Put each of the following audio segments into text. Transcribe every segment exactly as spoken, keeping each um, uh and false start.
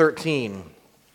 thirteen.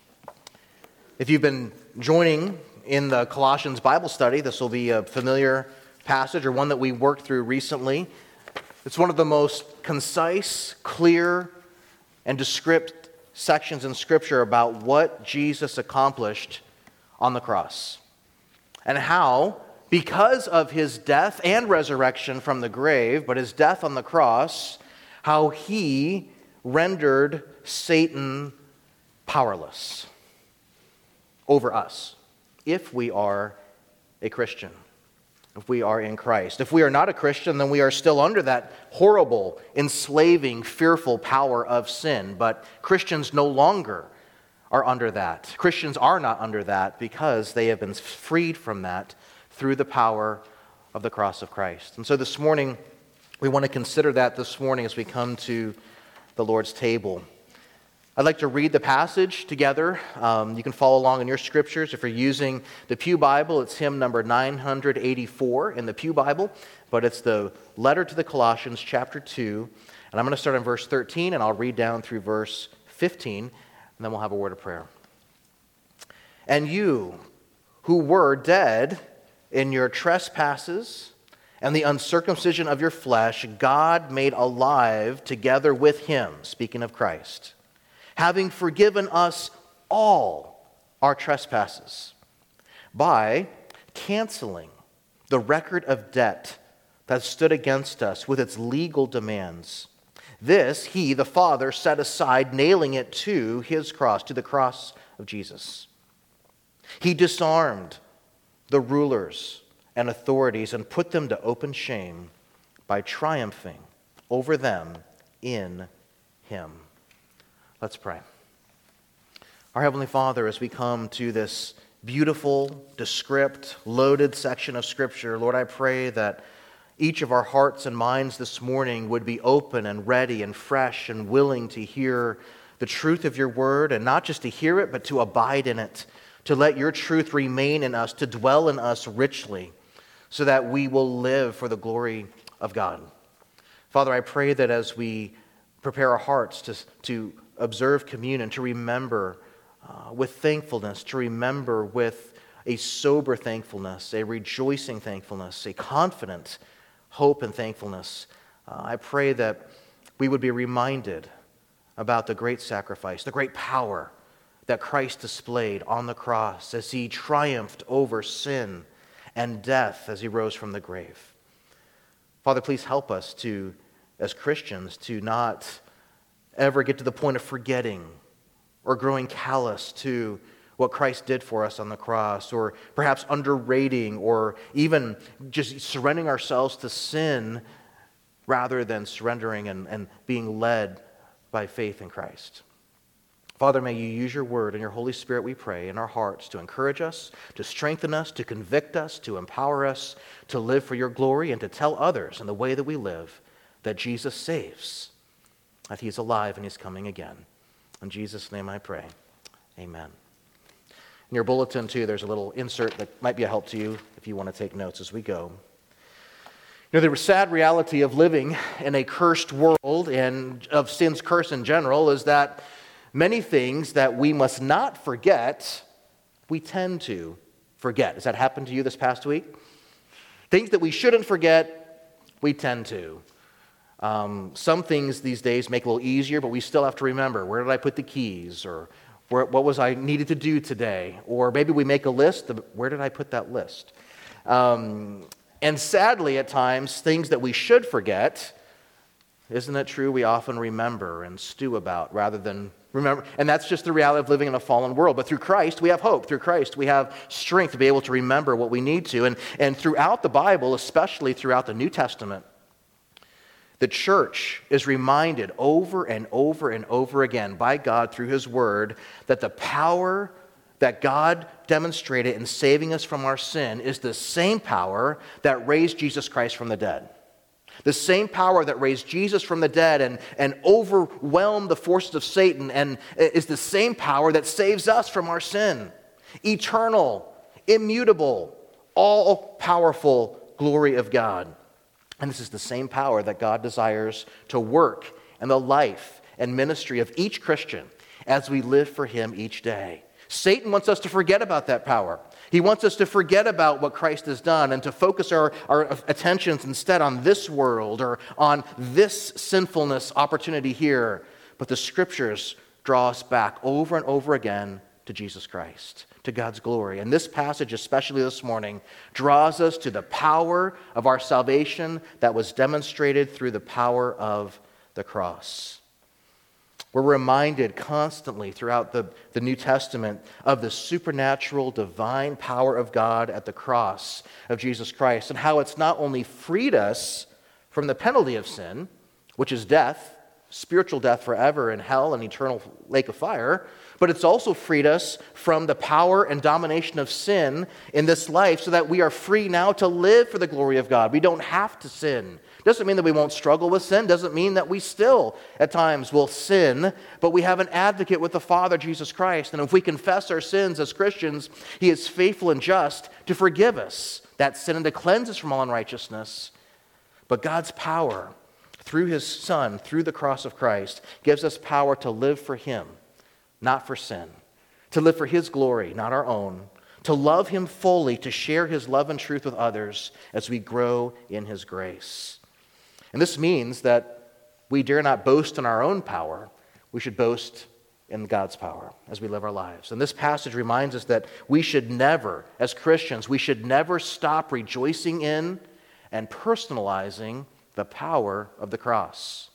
If you've been joining in the Colossians Bible study, this will be a familiar passage or one that we worked through recently. It's one of the most concise, clear, and descriptive sections in Scripture about what Jesus accomplished on the cross and how, because of his death and resurrection from the grave, but his death on the cross, how he rendered Satan powerless over us if we are a Christian, if we are in Christ. If we are not a Christian, then we are still under that horrible, enslaving, fearful power of sin. But Christians no longer are under that. Christians are not under that because they have been freed from that through the power of the cross of Christ. And so this morning, we want to consider that this morning as we come to the Lord's table. I'd like to read the passage together. Um, you can follow along in your scriptures. If you're using the Pew Bible, it's hymn number nine eighty-four in the Pew Bible, but it's the letter to the Colossians, chapter two. And I'm going to start in verse thirteen, and I'll read down through verse fifteen, and then we'll have a word of prayer. And you, who were dead in your trespasses and the uncircumcision of your flesh, God made alive together with him, speaking of Christ, having forgiven us all our trespasses by canceling the record of debt that stood against us with its legal demands. This he, the Father, set aside, nailing it to his cross, to the cross of Jesus. He disarmed the rulers and authorities and put them to open shame by triumphing over them in him. Let's pray. Our Heavenly Father, as we come to this beautiful, descript, loaded section of Scripture, Lord, I pray that each of our hearts and minds this morning would be open and ready and fresh and willing to hear the truth of your word, and not just to hear it, but to abide in it, to let your truth remain in us, to dwell in us richly, so that we will live for the glory of God. Father, I pray that as we prepare our hearts to, to observe communion, to remember uh, with thankfulness, to remember with a sober thankfulness, a rejoicing thankfulness, a confident hope and thankfulness. Uh, I pray that we would be reminded about the great sacrifice, the great power that Christ displayed on the cross as he triumphed over sin and death as he rose from the grave. Father, please help us to, as Christians, to not ever get to the point of forgetting or growing callous to what Christ did for us on the cross, or perhaps underrating or even just surrendering ourselves to sin rather than surrendering and, and being led by faith in Christ. Father, may you use your word and your Holy Spirit, we pray, in our hearts to encourage us, to strengthen us, to convict us, to empower us, to live for your glory, and to tell others in the way that we live that Jesus saves, that he's alive and he's coming again. In Jesus' name I pray. Amen. In your bulletin, too, there's a little insert that might be a help to you if you want to take notes as we go. You know, the sad reality of living in a cursed world and of sin's curse in general is that many things that we must not forget, we tend to forget. Has that happened to you this past week? Things that we shouldn't forget, we tend to. Um, some things these days make it a little easier, but we still have to remember, where did I put the keys? Or where, what was I needed to do today? Or maybe we make a list of, where did I put that list? Um, and sadly, at times, things that we should forget, isn't it true, we often remember and stew about rather than remember. And that's just the reality of living in a fallen world. But through Christ, we have hope. Through Christ, we have strength to be able to remember what we need to. And, and throughout the Bible, especially throughout the New Testament, the church is reminded over and over and over again by God through his word that the power that God demonstrated in saving us from our sin is the same power that raised Jesus Christ from the dead. The same power that raised Jesus from the dead and, and overwhelmed the forces of Satan and is the same power that saves us from our sin. Eternal, immutable, all-powerful glory of God. And this is the same power that God desires to work in the life and ministry of each Christian. as we live for him each day. Satan wants us to forget about that power. He wants us to forget about what Christ has done and to focus our, our attentions instead on this world or on this sinfulness opportunity here. But the scriptures draw us back over and over again to Jesus Christ, to God's glory. And this passage, especially this morning, draws us to the power of our salvation that was demonstrated through the power of the cross. We're reminded constantly throughout the, the New Testament of the supernatural, divine power of God at the cross of Jesus Christ and how it's not only freed us from the penalty of sin, which is death, spiritual death forever in hell and eternal lake of fire, but it's also freed us from the power and domination of sin in this life so that we are free now to live for the glory of God. We don't have to sin. Doesn't mean that we won't struggle with sin. Doesn't mean that we still at times will sin, but we have an advocate with the Father, Jesus Christ. And if we confess our sins as Christians, he is faithful and just to forgive us that sin and to cleanse us from all unrighteousness. But God's power through his Son, through the cross of Christ, gives us power to live for him, not for sin. To live for his glory, not our own. To love him fully, to share his love and truth with others as we grow in his grace. And this means that we dare not boast in our own power. We should boast in God's power as we live our lives. And this passage reminds us that we should never, as Christians, we should never stop rejoicing in and personalizing the power of the cross.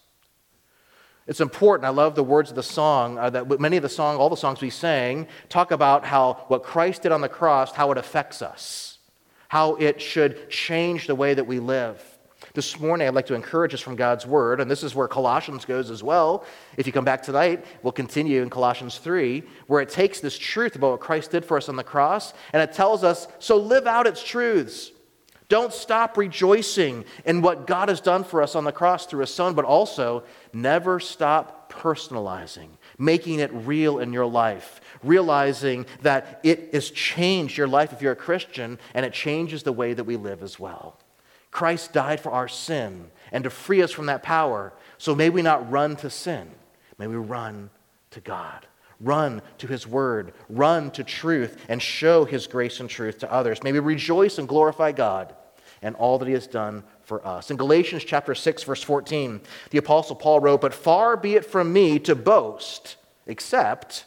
It's important. I love the words of the song, uh, that many of the song, all the songs we sang, talk about how what Christ did on the cross, how it affects us, how it should change the way that we live. This morning, I'd like to encourage us from God's Word, and this is where Colossians goes as well. If you come back tonight, we'll continue in Colossians three, where it takes this truth about what Christ did for us on the cross, and it tells us, so live out its truths. Don't stop rejoicing in what God has done for us on the cross through his Son, but also never stop personalizing, making it real in your life, realizing that it has changed your life if you're a Christian, and it changes the way that we live as well. Christ died for our sin and to free us from that power. So may we not run to sin. May we run to God. Run to his word. Run to truth and show his grace and truth to others. May we rejoice and glorify God and all that he has done for us. In Galatians chapter six, verse fourteen, the Apostle Paul wrote, "But far be it from me to boast, except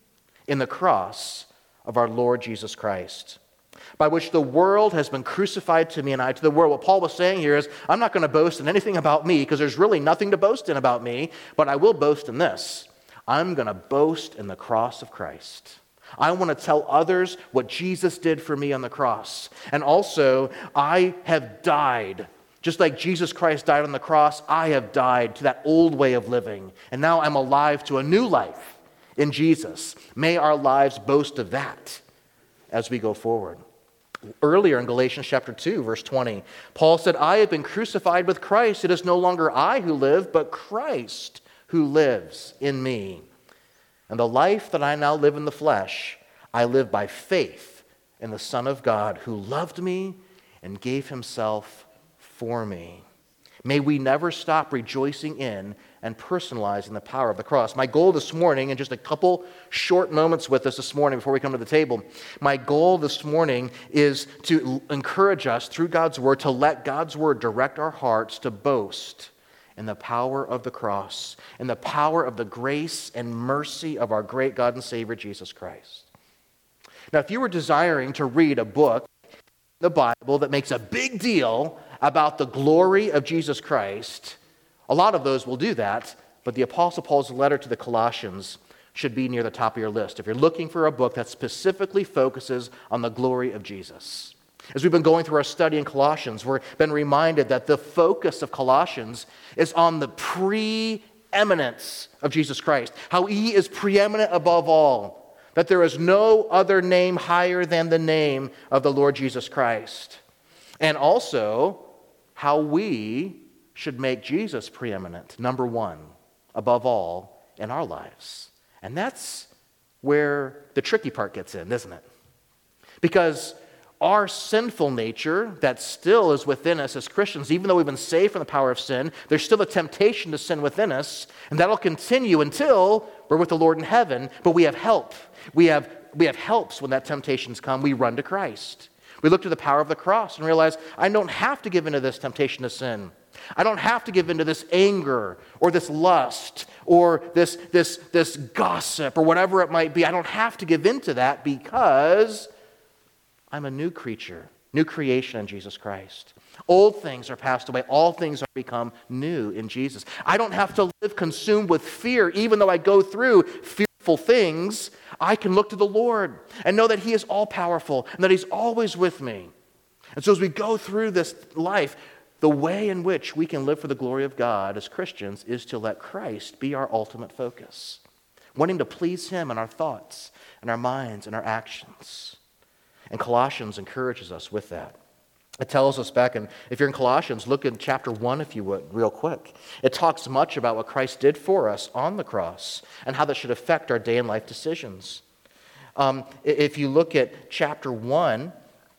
in the cross of our Lord Jesus Christ, by which the world has been crucified to me and I to the world." What Paul was saying here is, I'm not going to boast in anything about me because there's really nothing to boast in about me, but I will boast in this. I'm going to boast in the cross of Christ. I want to tell others what Jesus did for me on the cross. And also, I have died. Just like Jesus Christ died on the cross, I have died to that old way of living. And now I'm alive to a new life in Jesus. May our lives boast of that as we go forward. Earlier in Galatians chapter two, verse twenty, Paul said, "I have been crucified with Christ. It is no longer I who live, but Christ who lives in me. And the life that I now live in the flesh, I live by faith in the Son of God who loved me and gave himself for me." May we never stop rejoicing in and personalizing the power of the cross. My goal this morning, in just a couple short moments with us this morning before we come to the table, my goal this morning is to encourage us through God's word, to let God's word direct our hearts to boast in the power of the cross, in the power of the grace and mercy of our great God and Savior, Jesus Christ. Now, if you were desiring to read a book, the Bible, that makes a big deal about the glory of Jesus Christ, a lot of those will do that, but the Apostle Paul's letter to the Colossians should be near the top of your list if you're looking for a book that specifically focuses on the glory of Jesus. As we've been going through our study in Colossians, we've been reminded that the focus of Colossians is on the preeminence of Jesus Christ, how he is preeminent above all, that there is no other name higher than the name of the Lord Jesus Christ, and also how we should make Jesus preeminent, number one, above all in our lives. And that's where the tricky part gets in, isn't it? Because our sinful nature that still is within us as Christians, even though we've been saved from the power of sin, there's still a temptation to sin within us, and that'll continue until we're with the Lord in heaven, but we have help. We have, we have helps when that temptations come. We run to Christ. We look to the power of the cross and realize, I don't have to give into this temptation to sin. I don't have to give into this anger or this lust or this, this, this gossip or whatever it might be. I don't have to give into that because I'm a new creature, new creation in Jesus Christ. Old things are passed away. All things are become new in Jesus. I don't have to live consumed with fear, even though I go through fearful things. I can look to the Lord and know that He is all-powerful and that He's always with me. And so as we go through this life, the way in which we can live for the glory of God as Christians is to let Christ be our ultimate focus, wanting to please Him in our thoughts and our minds and our actions. And Colossians encourages us with that. It tells us back, and if you're in Colossians, look at chapter one, if you would, real quick. It talks much about what Christ did for us on the cross and how that should affect our day and life decisions. Um, if you look at chapter one,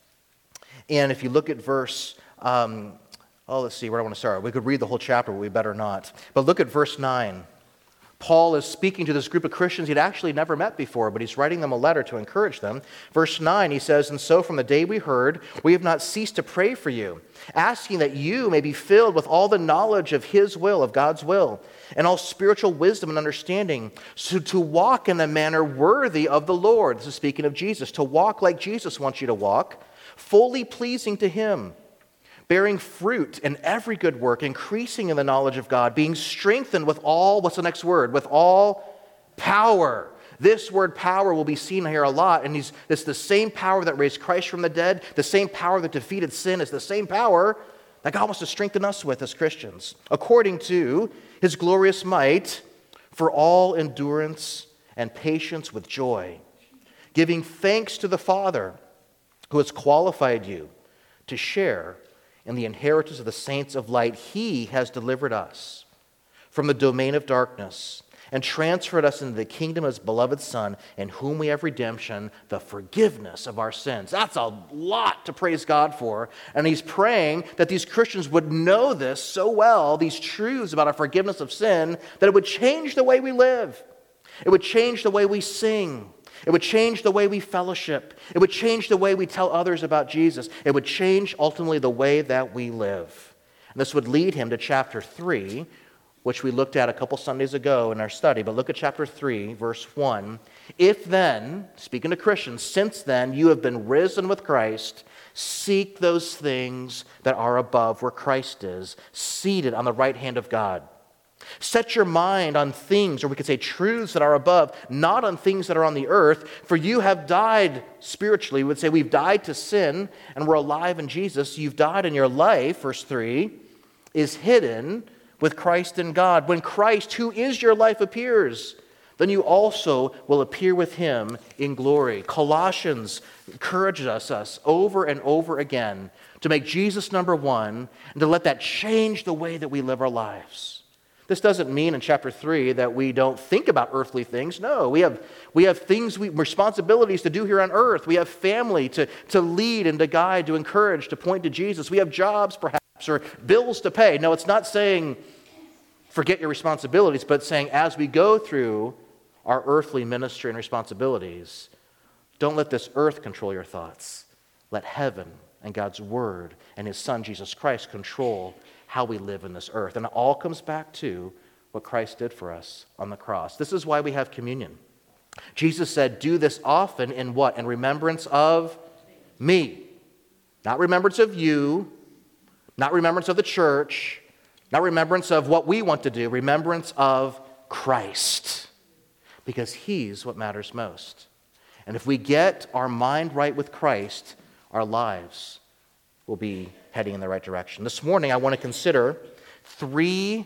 and if you look at verse, um, oh, let's see, where do I want to start? We could read the whole chapter, but we better not. But look at verse nine. Paul is speaking to this group of Christians he'd actually never met before, but he's writing them a letter to encourage them. Verse nine, he says, "And so from the day we heard, we have not ceased to pray for you, asking that you may be filled with all the knowledge of His will, of God's will, and all spiritual wisdom and understanding, so to walk in a manner worthy of the Lord." This is speaking of Jesus. To walk like Jesus wants you to walk, fully pleasing to Him, bearing fruit in every good work, increasing in the knowledge of God, being strengthened with all, what's the next word? With all power. This word power will be seen here a lot, and he's, it's the same power that raised Christ from the dead, the same power that defeated sin is the same power that God wants to strengthen us with as Christians, according to His glorious might, for all endurance and patience with joy, giving thanks to the Father who has qualified you to share in the inheritance of the saints of light. He has delivered us from the domain of darkness and transferred us into the kingdom of His beloved Son, in whom we have redemption, the forgiveness of our sins. That's a lot to praise God for. And he's praying that these Christians would know this so well, these truths about our forgiveness of sin, that it would change the way we live. It would change the way we sing. It would change the way we fellowship. It would change the way we tell others about Jesus. It would change ultimately the way that we live. And this would lead him to chapter three, which we looked at a couple Sundays ago in our study. But look at chapter three, verse one. "If then," speaking to Christians, "since then you have been risen with Christ, seek those things that are above, where Christ is, seated on the right hand of God. Set your mind on things," or we could say truths, "that are above, not on things that are on the earth. For you have died spiritually." We would say we've died to sin and we're alive in Jesus. You've died in your life, verse three, "is hidden with Christ in God. When Christ, who is your life, appears, then you also will appear with Him in glory." Colossians encourages us, us over and over again to make Jesus number one and to let that change the way that we live our lives. This doesn't mean in chapter three that we don't think about earthly things. No, we have, we have things, we, responsibilities to do here on earth. We have family to, to lead and to guide, to encourage, to point to Jesus. We have jobs perhaps or bills to pay. No, it's not saying forget your responsibilities, but saying as we go through our earthly ministry and responsibilities, don't let this earth control your thoughts. Let heaven and God's Word and His Son, Jesus Christ, control how we live in this earth. And it all comes back to what Christ did for us on the cross. This is why we have communion. Jesus said, "Do this often," in what? In remembrance of me. Not remembrance of you, not remembrance of the church, not remembrance of what we want to do, remembrance of Christ. Because He's what matters most. And if we get our mind right with Christ, our lives will be heading in the right direction. This morning, I want to consider three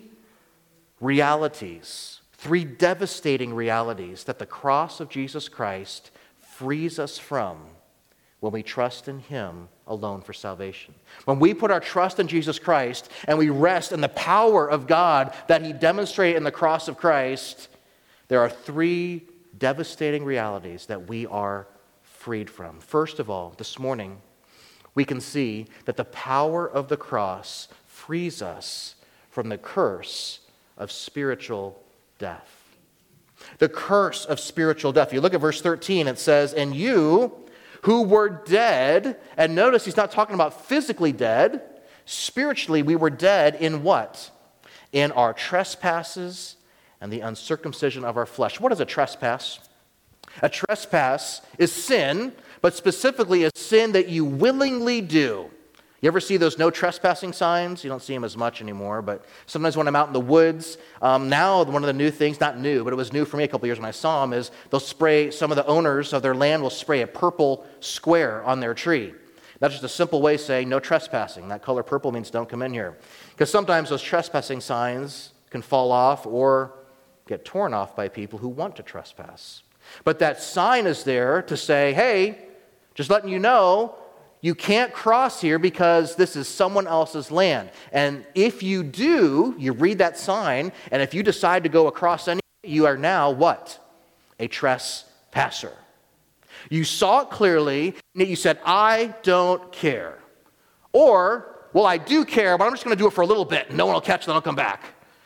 realities, three devastating realities that the cross of Jesus Christ frees us from when we trust in Him alone for salvation. When we put our trust in Jesus Christ and we rest in the power of God that He demonstrated in the cross of Christ, there are three devastating realities that we are freed from. First of all, this morning, we can see that the power of the cross frees us from the curse of spiritual death. The curse of spiritual death. You look at verse thirteen, it says, and you who were dead, and notice he's not talking about physically dead. Spiritually, we were dead in what? In our trespasses and the uncircumcision of our flesh. What is a trespass? A trespass is sin, but specifically a sin that you willingly do. You ever see those no trespassing signs? You don't see them as much anymore, but sometimes when I'm out in the woods, um, now one of the new things, not new, but it was new for me a couple years when I saw them, is they'll spray, some of the owners of their land will spray a purple square on their tree. That's just a simple way of saying no trespassing. That color purple means don't come in here. Because sometimes those trespassing signs can fall off or get torn off by people who want to trespass. But that sign is there to say, hey, just letting you know, you can't cross here because this is someone else's land. And if you do, you read that sign, and if you decide to go across any, you are now what? A trespasser. You saw it clearly, and you said, I don't care. Or, well, I do care, but I'm just going to do it for a little bit, and no one will catch it, then I'll come back.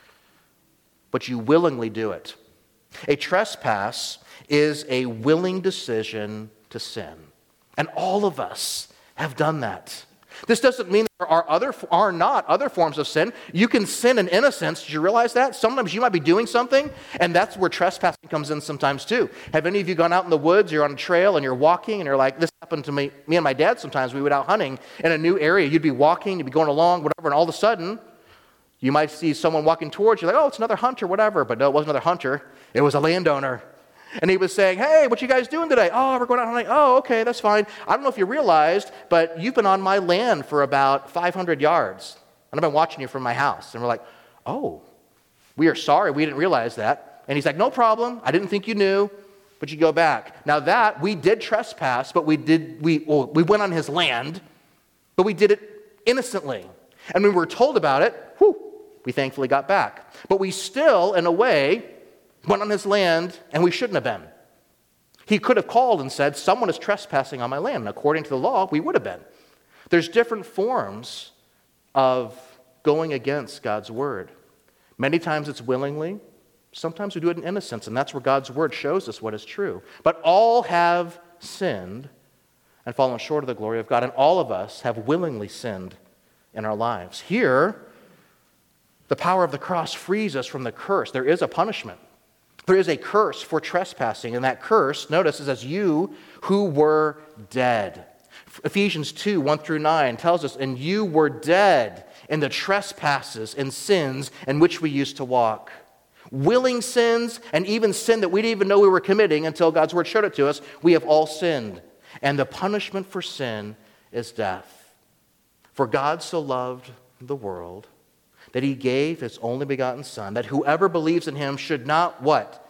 But you willingly do it. A trespass is a willing decision to sin. And all of us have done that. This doesn't mean there are other are not other forms of sin. You can sin in innocence. Did you realize that? Sometimes you might be doing something, and that's where trespassing comes in sometimes too. Have any of you gone out in the woods, you're on a trail, and you're walking, and you're like, this happened to me, me and my dad sometimes. We went out hunting in a new area. You'd be walking, you'd be going along, whatever, and all of a sudden, you might see someone walking towards you, like, oh, it's another hunter, whatever. But no, it wasn't another hunter. It was a landowner. And he was saying, hey, what you guys doing today? Oh, we're going out hunting. Oh, okay, that's fine. I don't know if you realized, but you've been on my land for about five hundred yards. And I've been watching you from my house. And we're like, oh, we are sorry. We didn't realize that. And he's like, no problem. I didn't think you knew, but you go back. Now that, we did trespass, but we did we well, we went on his land, but we did it innocently. And when we were told about it, whew, we thankfully got back. But we still, in a way, went on his land, and we shouldn't have been. He could have called and said, someone is trespassing on my land. And according to the law, we would have been. There's different forms of going against God's word. Many times it's willingly. Sometimes we do it in innocence, and that's where God's word shows us what is true. But all have sinned and fallen short of the glory of God, and all of us have willingly sinned in our lives. Here, the power of the cross frees us from the curse. There is a punishment. There is a curse for trespassing, and that curse, notice, is as you who were dead. Ephesians two, one through nine tells us, and you were dead in the trespasses and sins in which we used to walk. Willing sins, and even sin that we didn't even know we were committing until God's word showed it to us, we have all sinned. And the punishment for sin is death. For God so loved the world that he gave his only begotten Son, that whoever believes in him should not, what?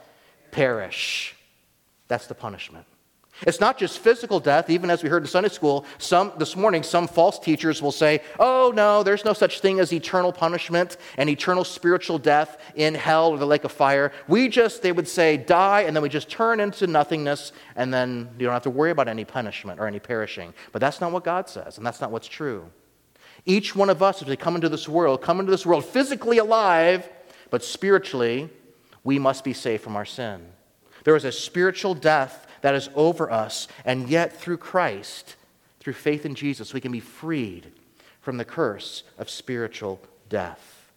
Perish. That's the punishment. It's not just physical death, even as we heard in Sunday school. Some this morning, some false teachers will say, oh, no, there's no such thing as eternal punishment and eternal spiritual death in hell or the lake of fire. We just, they would say, die, and then we just turn into nothingness, and then you don't have to worry about any punishment or any perishing. But that's not what God says, and that's not what's true. Each one of us, as we come into this world, come into this world physically alive, but spiritually, we must be saved from our sin. There is a spiritual death that is over us, and yet through Christ, through faith in Jesus, we can be freed from the curse of spiritual death.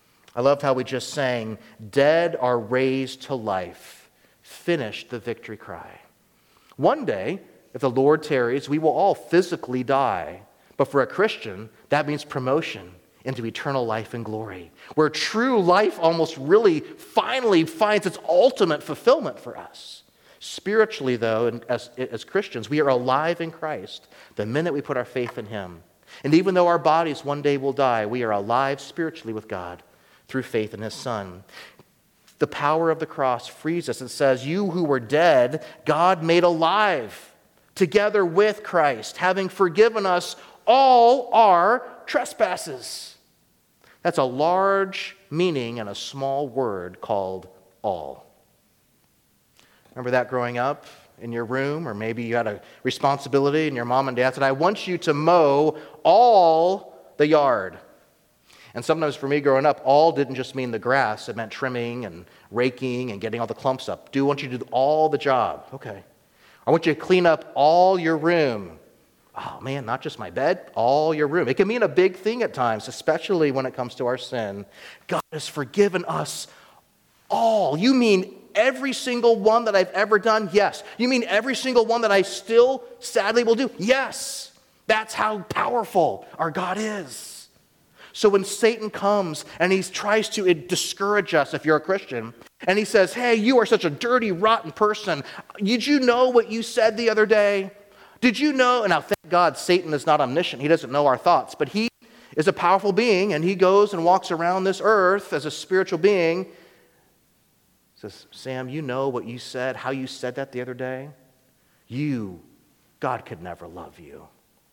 I love how we just sang, dead are raised to life, finish the victory cry. One day, if the Lord tarries, we will all physically die. But for a Christian, that means promotion into eternal life and glory, where true life almost really finally finds its ultimate fulfillment for us. Spiritually, though, and as, as Christians, we are alive in Christ the minute we put our faith in him. And even though our bodies one day will die, we are alive spiritually with God through faith in his Son. The power of the cross frees us. It says, you who were dead, God made alive together with Christ, having forgiven us all our trespasses. That's a large meaning in a small word called all. Remember that growing up in your room, or maybe you had a responsibility and your mom and dad said, I want you to mow all the yard. And sometimes for me growing up, all didn't just mean the grass. It meant trimming and raking and getting all the clumps up. Do I want you to do all the job? Okay. I want you to clean up all your room. Oh man, not just my bed, all your room. It can mean a big thing at times, especially when it comes to our sin. God has forgiven us all. You mean every single one that I've ever done? Yes. You mean every single one that I still sadly will do? Yes. That's how powerful our God is. So when Satan comes and he tries to discourage us, if you're a Christian, and he says, hey, you are such a dirty, rotten person. Did you know what you said the other day? Did you know? And now, thank God, Satan is not omniscient. He doesn't know our thoughts, but he is a powerful being, and he goes and walks around this earth as a spiritual being. He says, Sam, you know what you said, how you said that the other day? You, God could never love you.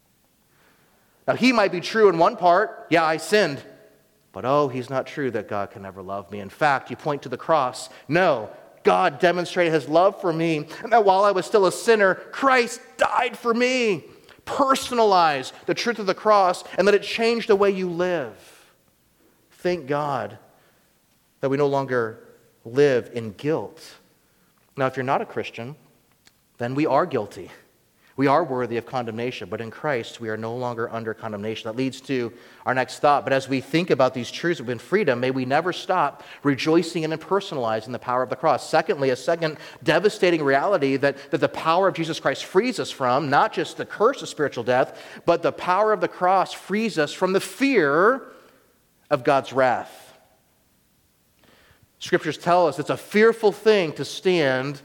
Now, he might be true in one part. Yeah, I sinned. But oh, he's not true that God can never love me. In fact, you point to the cross. No, God demonstrated his love for me. And that while I was still a sinner, Christ died for me. Personalize the truth of the cross and that it changed the way you live. Thank God that we no longer live in guilt. Now, if you're not a Christian, then we are guilty. We are worthy of condemnation, but in Christ, we are no longer under condemnation. That leads to our next thought. But as we think about these truths of freedom, may we never stop rejoicing and personalizing the power of the cross. Secondly, a second devastating reality that, that the power of Jesus Christ frees us from, not just the curse of spiritual death, but the power of the cross frees us from the fear of God's wrath. Scriptures tell us it's a fearful thing to stand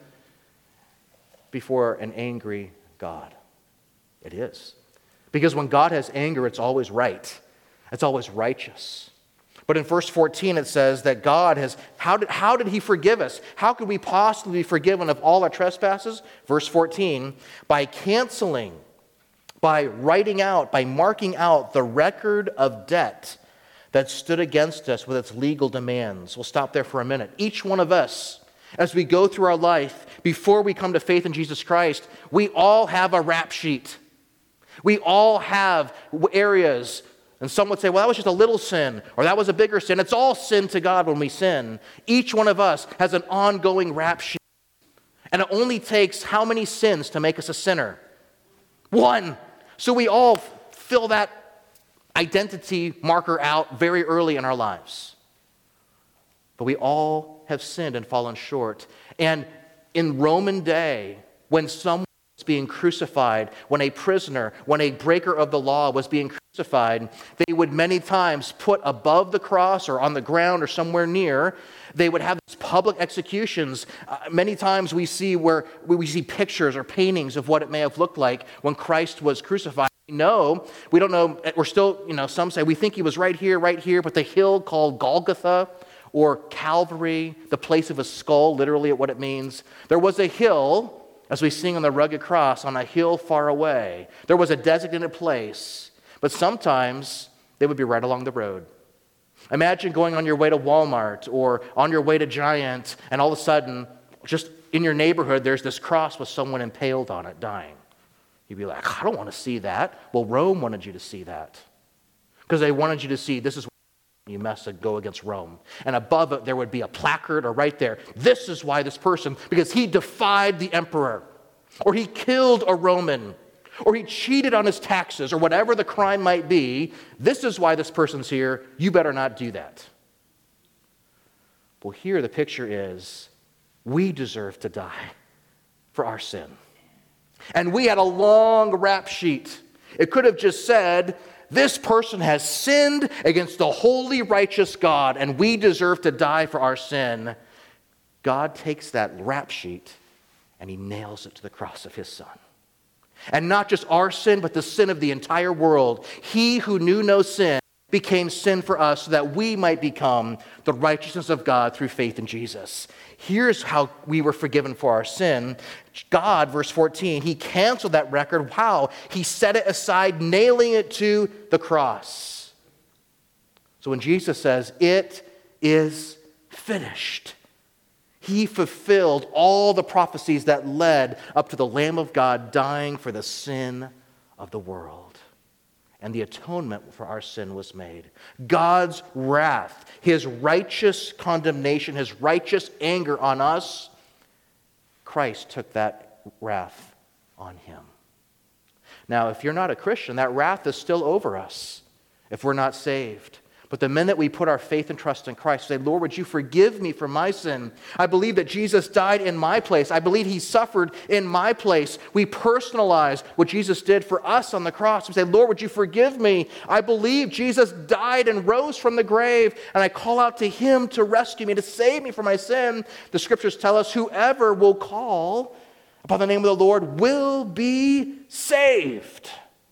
before an angry God. It is. Because when God has anger, it's always right. It's always righteous. But in verse fourteen, it says that God has, how did, how did he forgive us? How could we possibly be forgiven of all our trespasses? Verse fourteen, by canceling, by writing out, by marking out the record of debt that stood against us with its legal demands. We'll stop there for a minute. Each one of us, as we go through our life, before we come to faith in Jesus Christ, we all have a rap sheet. We all have areas, and some would say, well, that was just a little sin, or that was a bigger sin. It's all sin to God when we sin. Each one of us has an ongoing rap sheet. And it only takes how many sins to make us a sinner? One. So we all fill that identity marker out very early in our lives. But we all have sinned and fallen short. And in Roman day, when someone was being crucified, when a prisoner, when a breaker of the law was being crucified, they would many times put above the cross or on the ground or somewhere near, they would have these public executions. Uh, many times we see where we see pictures or paintings of what it may have looked like when Christ was crucified. We know, we don't know, we're still, you know, some say we think he was right here, right here, but the hill called Golgotha, or Calvary, the place of a skull, literally at what it means. There was a hill, as we sing on the rugged cross, on a hill far away. There was a designated place, but sometimes they would be right along the road. Imagine going on your way to Walmart or on your way to Giant, and all of a sudden, just in your neighborhood, there's this cross with someone impaled on it, dying. You'd be like, I don't want to see that. Well, Rome wanted you to see that because they wanted you to see this is you must go against Rome. And above it, there would be a placard, or right there, this is why this person, because he defied the emperor, or he killed a Roman, or he cheated on his taxes, or whatever the crime might be, this is why this person's here. You better not do that. Well, here the picture is, we deserve to die for our sin. And we had a long rap sheet. It could have just said, this person has sinned against the holy, righteous God, and we deserve to die for our sin. God takes that rap sheet and he nails it to the cross of his Son. And not just our sin, but the sin of the entire world. He who knew no sin became sin for us so that we might become the righteousness of God through faith in Jesus. Here's how we were forgiven for our sin. God, verse fourteen, he canceled that record. How? He set it aside, nailing it to the cross. So when Jesus says, it is finished, He fulfilled all the prophecies that led up to the Lamb of God dying for the sin of the world. And the atonement for our sin was made. God's wrath, his righteous condemnation, his righteous anger on us, Christ took that wrath on him. Now, if you're not a Christian, that wrath is still over us if we're not saved. But the minute we put our faith and trust in Christ, say, Lord, would you forgive me for my sin? I believe that Jesus died in my place. I believe he suffered in my place. We personalize what Jesus did for us on the cross. We say, Lord, would you forgive me? I believe Jesus died and rose from the grave, and I call out to him to rescue me, to save me from my sin. The scriptures tell us whoever will call upon the name of the Lord will be saved,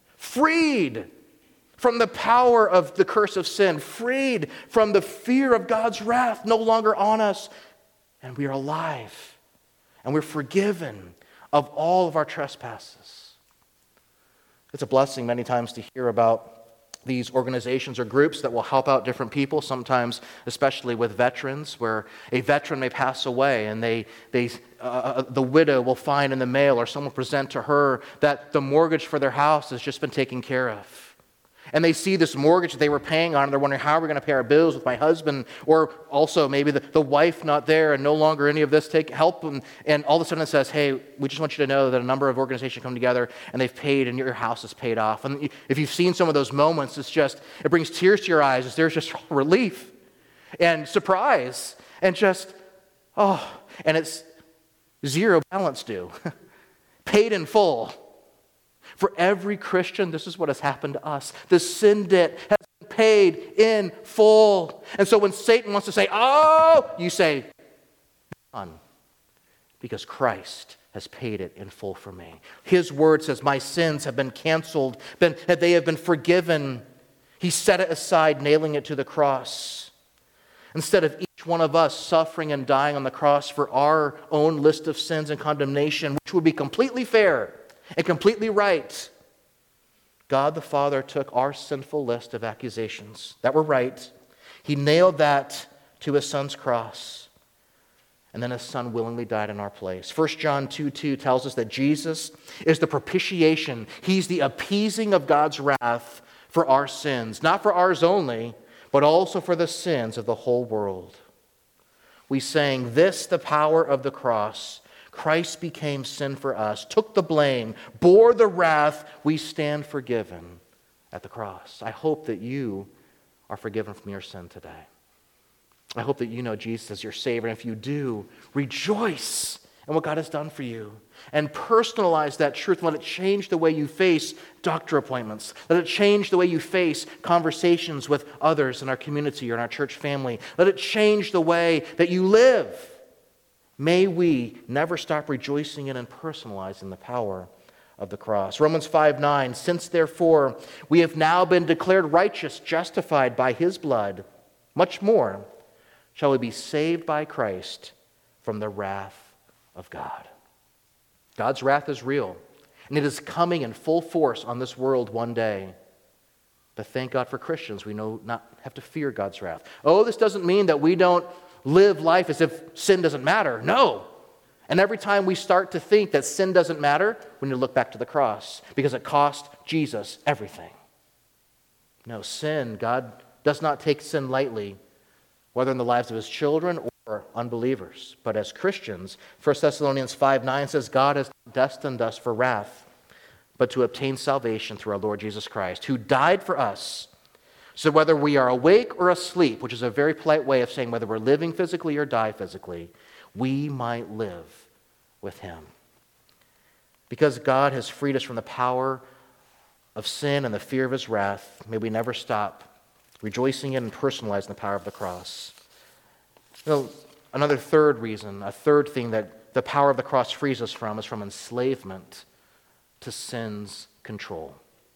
freed from the power of the curse of sin, freed from the fear of God's wrath no longer on us, and we are alive, and we're forgiven of all of our trespasses. It's a blessing many times to hear about these organizations or groups that will help out different people, sometimes especially with veterans, where a veteran may pass away and they, they, uh, the widow will find in the mail or someone present to her that the mortgage for their house has just been taken care of. And they see this mortgage that they were paying on, and they're wondering, how are we going to pay our bills with my husband? Or also maybe the, the wife not there and no longer any of this take help. And, and all of a sudden it says, hey, we just want you to know that a number of organizations come together and they've paid and your house is paid off. And if you've seen some of those moments, it's just, it brings tears to your eyes. As there's just relief and surprise and just, oh, and it's zero balance due, paid in full. For every Christian, this is what has happened to us. The sin debt has been paid in full. And so when Satan wants to say, oh, you say, none, because Christ has paid it in full for me. His word says, my sins have been canceled, been, that they have been forgiven. He set it aside, nailing it to the cross. Instead of each one of us suffering and dying on the cross for our own list of sins and condemnation, which would be completely fair and completely right, God the Father took our sinful list of accusations that were right. He nailed that to his Son's cross. And then his Son willingly died in our place. First John two two tells us that Jesus is the propitiation. He's the appeasing of God's wrath for our sins. Not for ours only, but also for the sins of the whole world. We sang, this, the power of the cross. Christ became sin for us, took the blame, bore the wrath. We stand forgiven at the cross. I hope that you are forgiven from your sin today. I hope that you know Jesus as your Savior. And if you do, rejoice in what God has done for you. And personalize that truth. Let it change the way you face doctor appointments. Let it change the way you face conversations with others in our community or in our church family. Let it change the way that you live. May we never stop rejoicing in and personalizing the power of the cross. Romans five nine, since therefore we have now been declared righteous, justified by his blood, much more shall we be saved by Christ from the wrath of God. God's wrath is real, and it is coming in full force on this world one day. But thank God for Christians, we know not have to fear God's wrath. Oh, this doesn't mean that we don't live life as if sin doesn't matter. No. And every time we start to think that sin doesn't matter, we need to look back to the cross because it cost Jesus everything. No, sin, God does not take sin lightly, whether in the lives of his children or unbelievers. But as Christians, First Thessalonians five nine says, God has destined us for wrath, but to obtain salvation through our Lord Jesus Christ, who died for us. So whether we are awake or asleep, which is a very polite way of saying whether we're living physically or die physically, we might live with him. Because God has freed us from the power of sin and the fear of his wrath, may we never stop rejoicing in and personalizing the power of the cross. You know, another third reason, a third thing that the power of the cross frees us from is from enslavement to sin's control.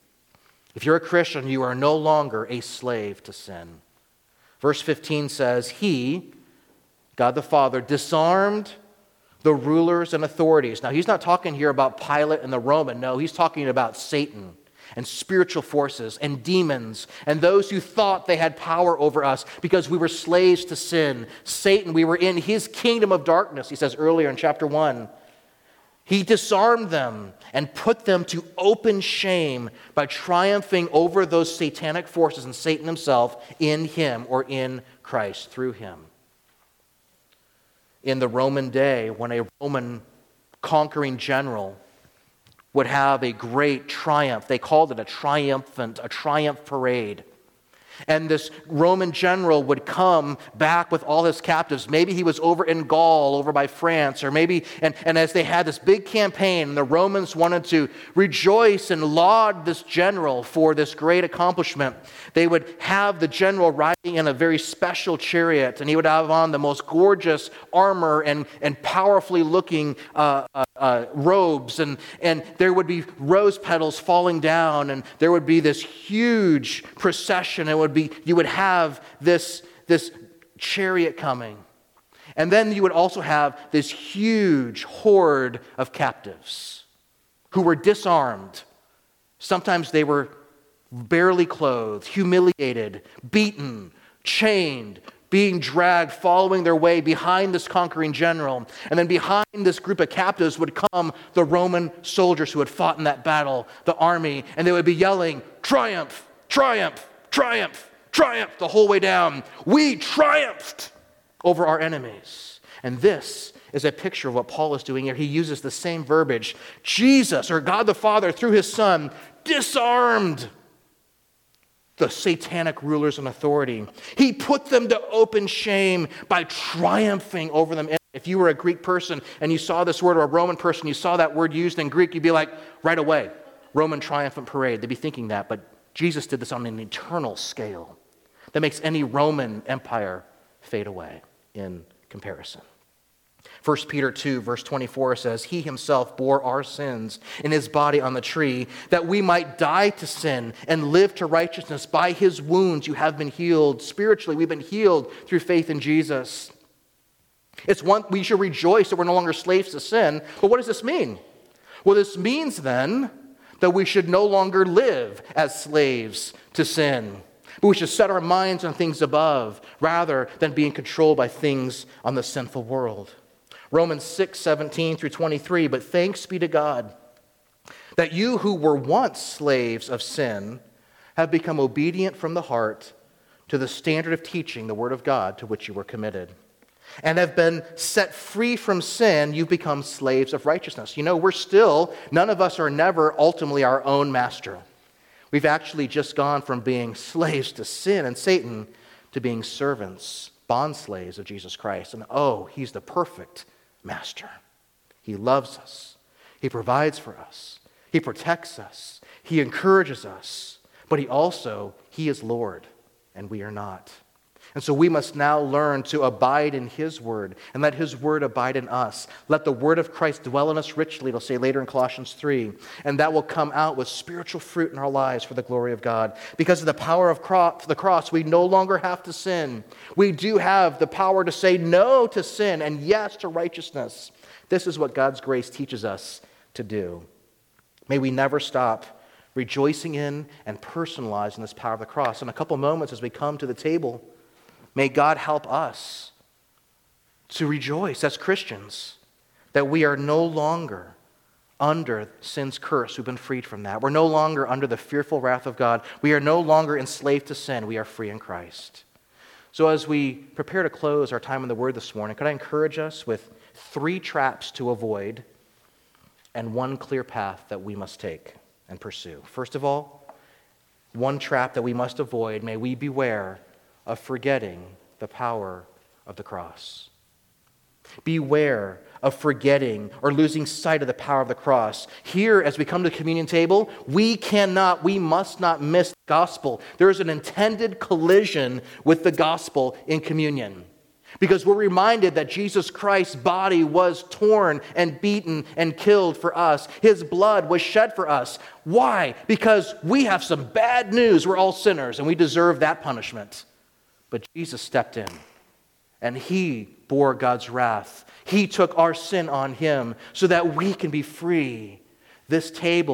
If you're a Christian, you are no longer a slave to sin. Verse fifteen says, he, God the Father, disarmed the rulers and authorities. Now, he's not talking here about Pilate and the Roman. No, he's talking about Satan. and spiritual forces and demons and those who thought they had power over us because we were slaves to sin. Satan, we were in his kingdom of darkness, he says earlier in chapter one. He disarmed them and put them to open shame by triumphing over those satanic forces and Satan himself in him or in Christ through him. In the Roman day, when a Roman conquering general would have a great triumph, they called it a triumphant, a triumph parade. And this Roman general would come back with all his captives. Maybe he was over in Gaul, over by France, or maybe, and, and as they had this big campaign, and the Romans wanted to rejoice and laud this general for this great accomplishment, they would have the general riding in a very special chariot, and he would have on the most gorgeous armor and, and powerfully looking uh, uh, uh, robes, and, and there would be rose petals falling down, and there would be this huge procession. It would be, you would have this, this chariot coming. And then you would also have this huge horde of captives who were disarmed. Sometimes they were barely clothed, humiliated, beaten, chained, being dragged, following their way behind this conquering general. And then behind this group of captives would come the Roman soldiers who had fought in that battle, the army, and they would be yelling, "Triumph! Triumph! Triumph! Triumph!" the whole way down. We triumphed over our enemies. And this is a picture of what Paul is doing here. He uses the same verbiage. Jesus, or God the Father, through his Son, disarmed the satanic rulers and authority. He put them to open shame by triumphing over them. If you were a Greek person and you saw this word, or a Roman person, you saw that word used in Greek, you'd be like, right away, Roman triumphant parade. They'd be thinking that, but Jesus did this on an eternal scale that makes any Roman empire fade away in comparison. First Peter two, verse twenty-four says, "He himself bore our sins in his body on the tree, that we might die to sin and live to righteousness. By his wounds you have been healed." Spiritually, we've been healed through faith in Jesus. It's one, we should rejoice that we're no longer slaves to sin. But what does this mean? Well, this means then that we should no longer live as slaves to sin, but we should set our minds on things above rather than being controlled by things on the sinful world. Romans six, seventeen through twenty-three, "But thanks be to God that you who were once slaves of sin have become obedient from the heart to the standard of teaching the word of God to which you were committed, and have been set free from sin. You've become slaves of righteousness." You know, we're still, none of us are never ultimately our own master. We've actually just gone from being slaves to sin and Satan to being servants, bond slaves of Jesus Christ. And oh, he's the perfect master. He loves us. He provides for us. He protects us. He encourages us. But he also, he is Lord, and we are not. And so we must now learn to abide in his word and let his word abide in us. Let the word of Christ dwell in us richly, it'll say later in Colossians three, and that will come out with spiritual fruit in our lives for the glory of God. Because of the power of the cross, we no longer have to sin. We do have the power to say no to sin and yes to righteousness. This is what God's grace teaches us to do. May we never stop rejoicing in and personalizing this power of the cross. In a couple moments as we come to the table, may God help us to rejoice as Christians that we are no longer under sin's curse. We've been freed from that. We're no longer under the fearful wrath of God. We are no longer enslaved to sin. We are free in Christ. So as we prepare to close our time in the Word this morning, could I encourage us with three traps to avoid and one clear path that we must take and pursue. First of all, one trap that we must avoid, may we beware of forgetting the power of the cross. Beware of forgetting or losing sight of the power of the cross. Here, as we come to the communion table, we cannot, we must not miss the gospel. There is an intended collision with the gospel in communion, because we're reminded that Jesus Christ's body was torn and beaten and killed for us. His blood was shed for us. Why? Because we have some bad news. We're all sinners and we deserve that punishment. But Jesus stepped in and he bore God's wrath. He took our sin on him so that we can be free. This table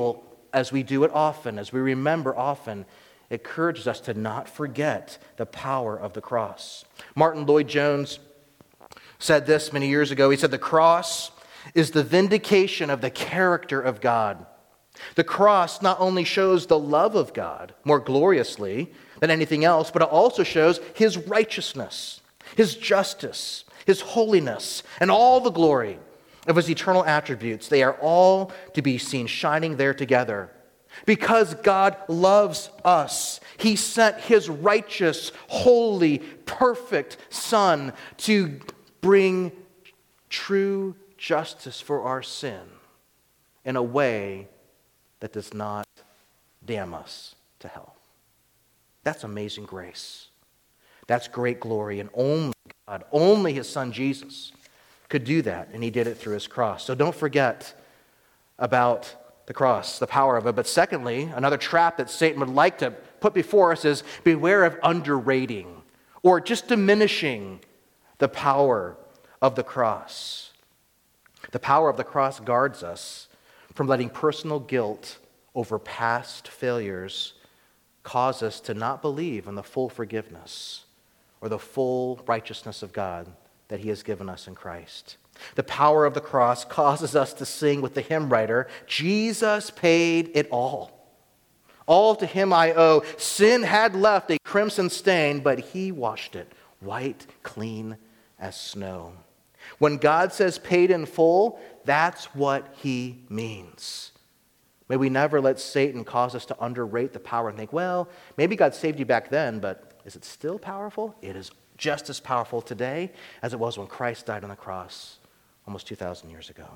as we do it often, as we remember often, it encourages us to not forget the power of the cross. Martin Lloyd-Jones said this many years ago. He said, "The cross is the vindication of the character of God. The cross not only shows the love of God more gloriously than anything else, but it also shows his righteousness, his justice, his holiness, and all the glory of his eternal attributes. They are all to be seen shining there together. Because God loves us, he sent his righteous, holy, perfect Son to bring true justice for our sin in a way that does not damn us to hell." That's amazing grace. That's great glory, and only God, only his Son Jesus could do that, and he did it through his cross. So don't forget about the cross, the power of it. But secondly, another trap that Satan would like to put before us is beware of underrating or just diminishing the power of the cross. The power of the cross guards us from letting personal guilt over past failures cause us to not believe in the full forgiveness or the full righteousness of God that he has given us in Christ. The power of the cross causes us to sing with the hymn writer, "Jesus paid it all. All to him I owe. Sin had left a crimson stain, but he washed it white, clean as snow." When God says paid in full, that's what he means. May we never let Satan cause us to underrate the power and think, well, maybe God saved you back then, but is it still powerful? It is just as powerful today as it was when Christ died on the cross almost two thousand years ago.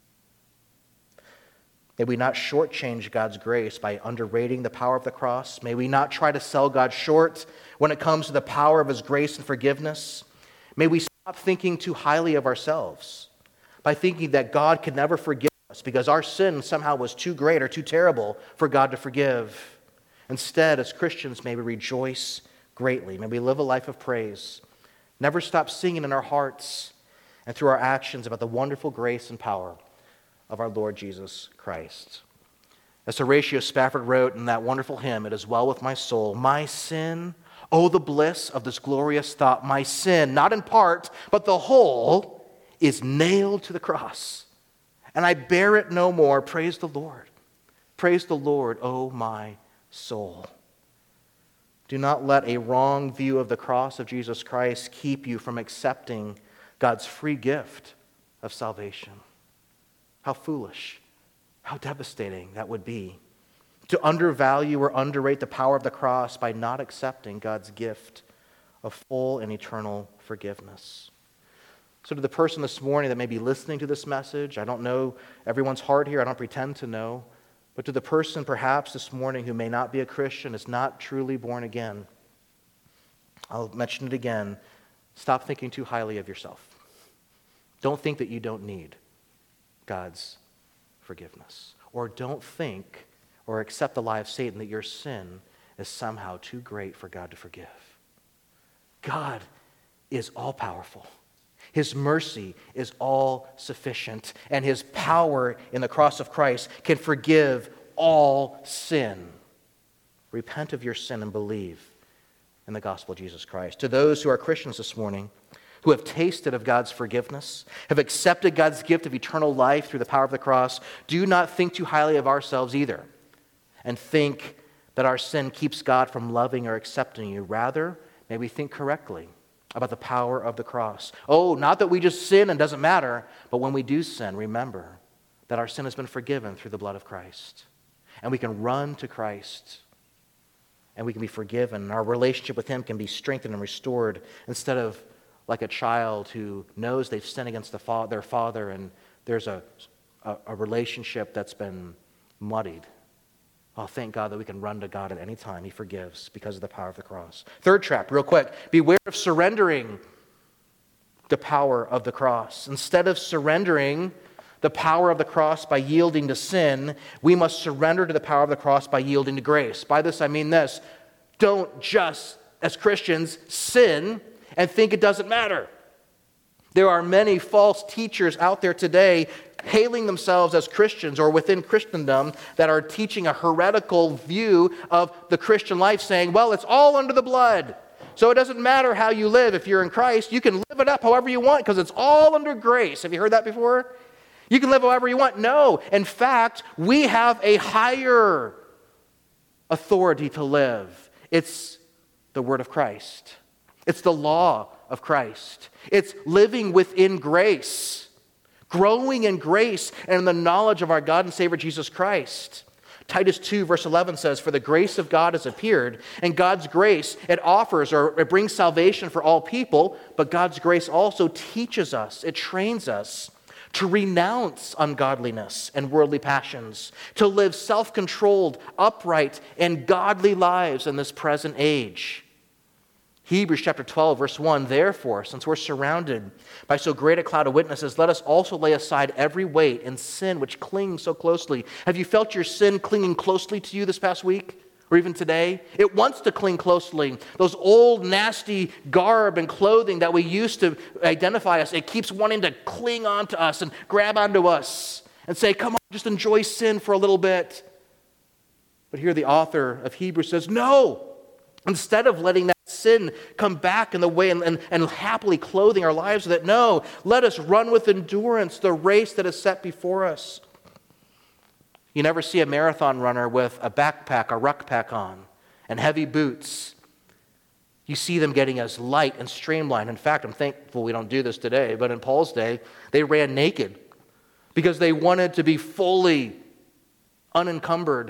May we not shortchange God's grace by underrating the power of the cross. May we not try to sell God short when it comes to the power of his grace and forgiveness. May we stop thinking too highly of ourselves by thinking that God could never forgive us because our sin somehow was too great or too terrible for God to forgive. Instead, as Christians, may we rejoice greatly. May we live a life of praise. Never stop singing in our hearts and through our actions about the wonderful grace and power of our Lord Jesus Christ. As Horatio Spafford wrote in that wonderful hymn, "It is well with my soul, my sin, oh the bliss of this glorious thought, my sin, not in part, but the whole, is nailed to the cross, and I bear it no more. Praise the Lord. Praise the Lord, oh my soul." Do not let a wrong view of the cross of Jesus Christ keep you from accepting God's free gift of salvation. How foolish, how devastating that would be to undervalue or underrate the power of the cross by not accepting God's gift of full and eternal forgiveness. So to the person this morning that may be listening to this message, I don't know everyone's heart here, I don't pretend to know, but to the person perhaps this morning who may not be a Christian, is not truly born again, I'll mention it again. Stop thinking too highly of yourself. Don't think that you don't need God's forgiveness. Or don't think or accept the lie of Satan that your sin is somehow too great for God to forgive. God is all-powerful. His mercy is all-sufficient, and his power in the cross of Christ can forgive all sin. Repent of your sin and believe in the gospel of Jesus Christ. To those who are Christians this morning, who have tasted of God's forgiveness, have accepted God's gift of eternal life through the power of the cross, do not think too highly of ourselves either, and think that our sin keeps God from loving or accepting you. Rather, may we think correctly about the power of the cross. Oh, not that we just sin and doesn't matter, but when we do sin, remember that our sin has been forgiven through the blood of Christ. And we can run to Christ, and we can be forgiven. Our relationship with him can be strengthened and restored instead of like a child who knows they've sinned against the fa- their father, and there's a, a, a relationship that's been muddied. Oh, thank God that we can run to God at any time. He forgives because of the power of the cross. Third trap, real quick. Beware of surrendering the power of the cross. Instead of surrendering the power of the cross by yielding to sin, we must surrender to the power of the cross by yielding to grace. By this I mean this. Don't just, as Christians, sin and think it doesn't matter. There are many false teachers out there today hailing themselves as Christians or within Christendom that are teaching a heretical view of the Christian life, saying, well, it's all under the blood. So it doesn't matter how you live. If you're in Christ, you can live it up however you want because it's all under grace. Have you heard that before? You can live however you want. No. In fact, we have a higher authority to live. It's the word of Christ. It's the law of Christ. It's living within grace, growing in grace and in the knowledge of our God and Savior Jesus Christ. Titus two verse eleven says, for the grace of God has appeared, and God's grace, it offers or it brings salvation for all people, but God's grace also teaches us, it trains us to renounce ungodliness and worldly passions, to live self-controlled, upright, and godly lives in this present age. Hebrews chapter twelve, verse one, therefore, since we're surrounded by so great a cloud of witnesses, let us also lay aside every weight and sin which clings so closely. Have you felt your sin clinging closely to you this past week? Or even today? It wants to cling closely. Those old, nasty garb and clothing that we used to identify us, it keeps wanting to cling onto us and grab onto us and say, come on, just enjoy sin for a little bit. But here the author of Hebrews says, no. Instead of letting that sin come back in the way and, and, and happily clothing our lives with it, no, let us run with endurance the race that is set before us. You never see a marathon runner with a backpack, a rucksack on, and heavy boots. You see them getting as light and streamlined. In fact, I'm thankful we don't do this today, but in Paul's day, they ran naked because they wanted to be fully unencumbered.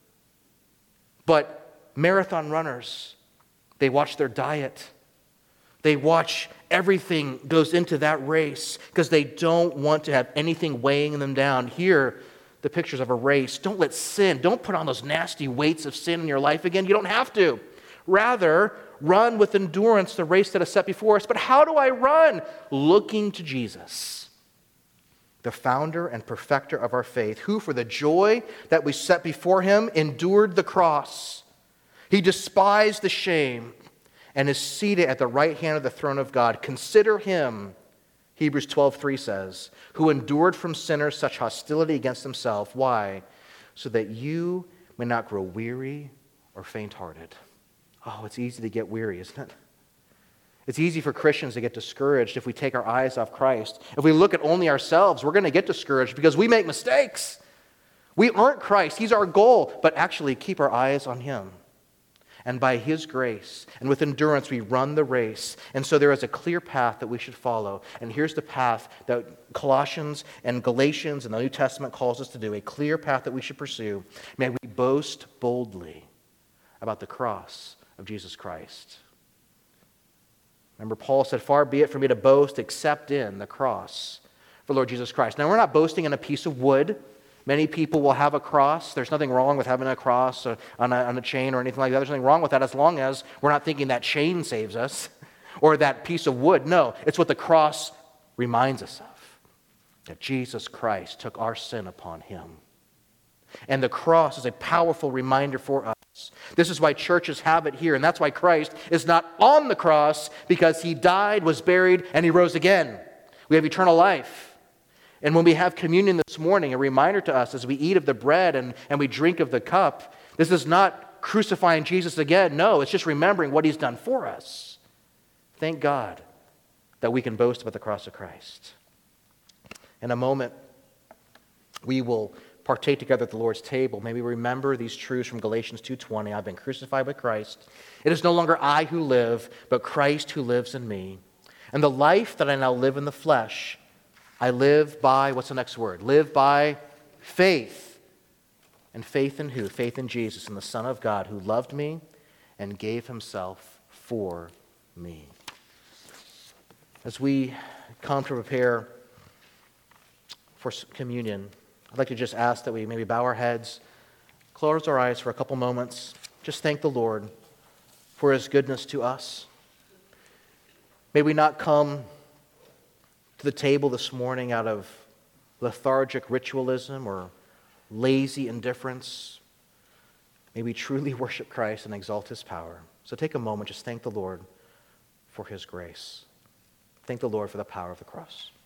But marathon runners, they watch their diet. They watch everything goes into that race because they don't want to have anything weighing them down. Here, the pictures of a race. Don't let sin, don't put on those nasty weights of sin in your life again. You don't have to. Rather, run with endurance the race that is set before us. But how do I run? Looking to Jesus, the founder and perfecter of our faith, who for the joy that we set before him endured the cross. He despised the shame and is seated at the right hand of the throne of God. Consider him, Hebrews twelve three says, who endured from sinners such hostility against himself. Why? So that you may not grow weary or faint-hearted. Oh, it's easy to get weary, isn't it? It's easy for Christians to get discouraged if we take our eyes off Christ. If we look at only ourselves, we're going to get discouraged because we make mistakes. We aren't Christ. He's our goal. But actually, keep our eyes on him. And by his grace and with endurance, we run the race. And so there is a clear path that we should follow. And here's the path that Colossians and Galatians and the New Testament calls us to do, a clear path that we should pursue. May we boast boldly about the cross of Jesus Christ. Remember, Paul said, far be it for me to boast except in the cross for Lord Jesus Christ. Now, we're not boasting in a piece of wood. Many people will have a cross. There's nothing wrong with having a cross on a, on a chain or anything like that. There's nothing wrong with that as long as we're not thinking that chain saves us or that piece of wood. No, it's what the cross reminds us of, that Jesus Christ took our sin upon him. And the cross is a powerful reminder for us. This is why churches have it here, and that's why Christ is not on the cross, because he died, was buried, and he rose again. We have eternal life. And when we have communion this morning, a reminder to us as we eat of the bread and, and we drink of the cup, this is not crucifying Jesus again. No, it's just remembering what he's done for us. Thank God that we can boast about the cross of Christ. In a moment, we will partake together at the Lord's table. May we remember these truths from Galatians two twenty. I've been crucified with Christ. It is no longer I who live, but Christ who lives in me. And the life that I now live in the flesh, I live by, what's the next word? Live by faith. And faith in who? Faith in Jesus and the Son of God who loved me and gave himself for me. As we come to prepare for communion, I'd like to just ask that we maybe bow our heads, close our eyes for a couple moments, just thank the Lord for his goodness to us. May we not come to the table this morning out of lethargic ritualism or lazy indifference. May we truly worship Christ and exalt his power. So take a moment, just thank the Lord for his grace. Thank the Lord for the power of the cross.